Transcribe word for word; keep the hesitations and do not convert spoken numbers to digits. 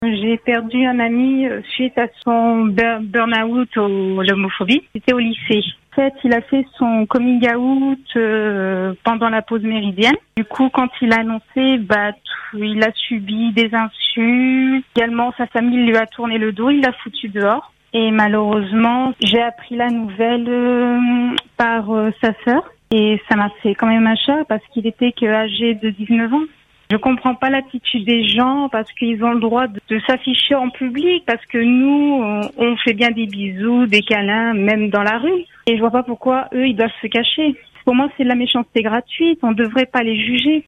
J'ai perdu un ami suite à son bur- burn-out au l'homophobie. C'était au lycée. En fait, il a fait son coming out euh, pendant la pause méridienne. Du coup, quand il a annoncé, bah, tout, il a subi des insultes. Également, sa famille lui a tourné le dos, il l'a foutu dehors. Et malheureusement, j'ai appris la nouvelle euh, par euh, sa sœur. Et ça m'a fait quand même un choc parce qu'il était que âgé de dix-neuf ans. Je comprends pas l'attitude des gens parce qu'ils ont le droit de, de s'afficher en public parce que nous, on, on fait bien des bisous, des câlins, même dans la rue. Et je vois pas pourquoi eux, ils doivent se cacher. Pour moi, c'est de la méchanceté gratuite. On devrait pas les juger.